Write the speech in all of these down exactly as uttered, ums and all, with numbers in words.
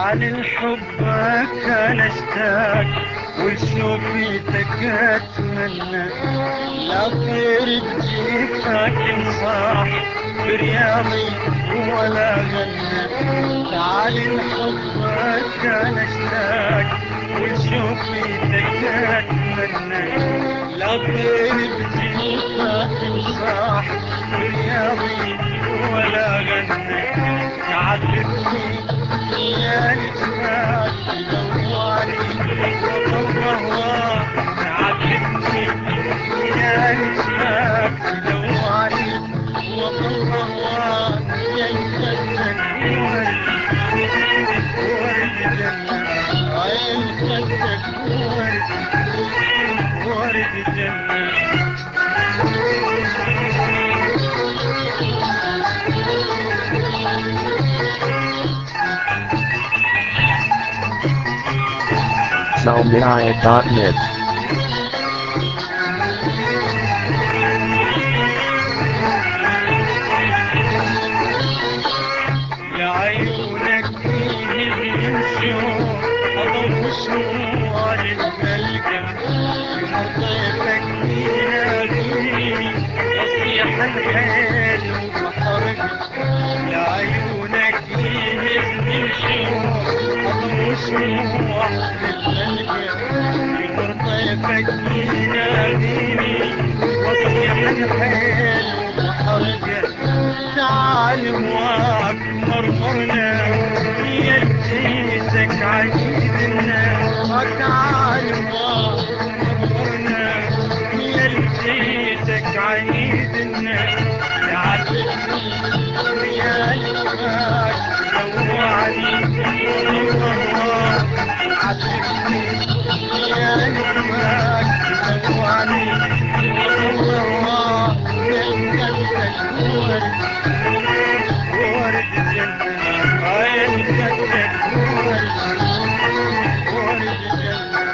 تعال لحبك انا اشتاق ولشوفتك اتمنى لا طير بجيك لكن صاح برياضي ولا غنى. تعال لحبك انا اشتاق ولشوفتك اتمنى لا طير بجيك لكن صاح برياضي ولا غنى. تعذبني يا نجمات دواني والله تعذبني يا نجمات دواني والله يا يمسك ورد ورد جنة يا يمسك ورد ورد جنة. Salmirai dot net. يا عيونك فيه بيمشوا أضوء شوار الملقى يمطيفك فيها فيني تصيح الحيل وبحرق. يا عيونك فيه بيمشوا أضوء شوار الملقى يمطيفك فيها فيني تصيح الحيل وبحرق. تعال مواك مرمرنا يا جيتك عيدنا. تعال مواك مرمرنا يا جيتك عيدنا. تعذبني يا نجمات دواني والله تعذبني يا نجمات دواني والله يا يمسك ورد ورد جنة يا يمسك ورد ورد جنة.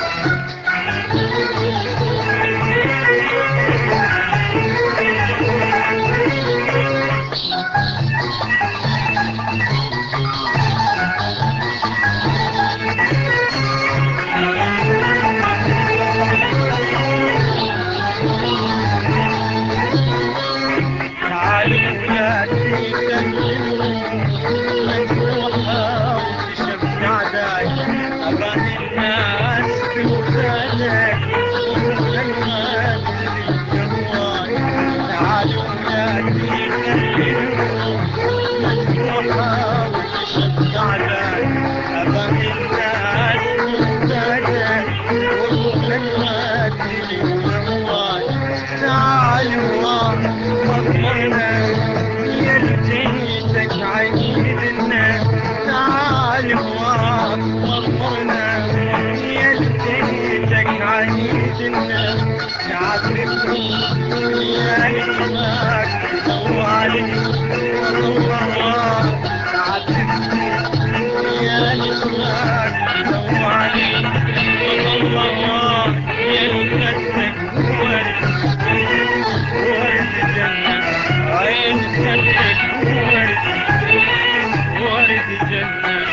تعذبني يا نجمات دواني والله تعذبني يا نجمات دواني والله يا يمسك ورد ورد جنة يا يمسك ورد ورد جنة.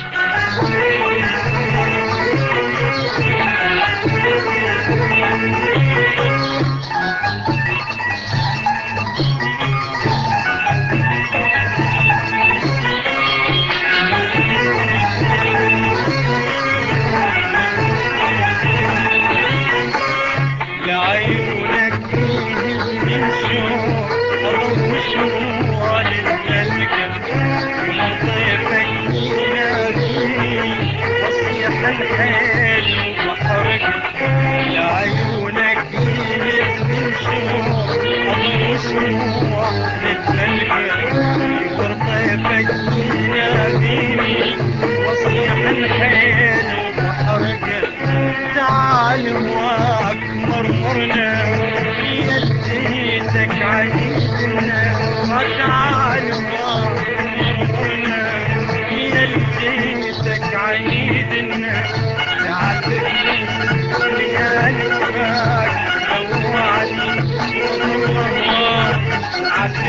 يا عيونك فيه بيمشوا أضوء شوار الملقى يمطيفك فيها فيني تصيح الحيل وبحرق. يا عيونك فيه بيمشوا أضوء شوار الملقى يمطيفك فيها فيني تصيح الحيل وبحرق. تعال مواك مرمرنا يا جيتك عيدنا. تعال مواك مرمرنا يا جيتك عيدنا. تعذبني يا نجمات دواني والله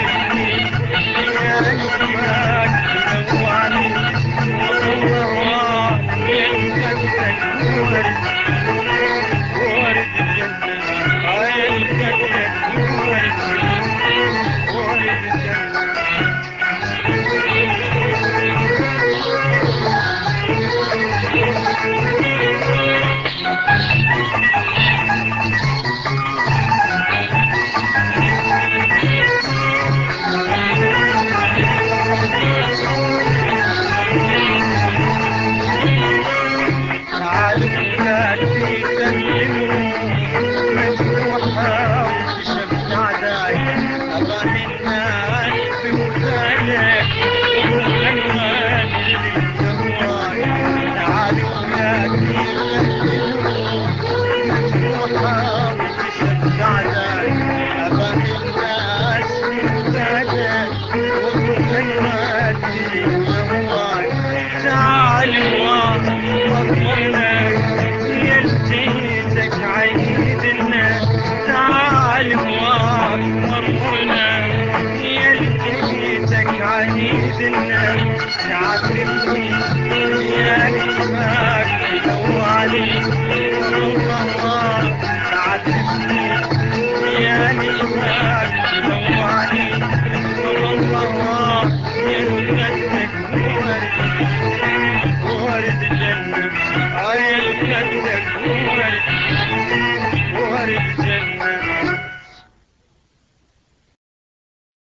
تعذبني يا نجمات دواني والله تعال وأطمرنا يلتيتك عيدنا تعال وأطمرنا يلتيتك عيدنا تعرفني يا كفاك وعلي الله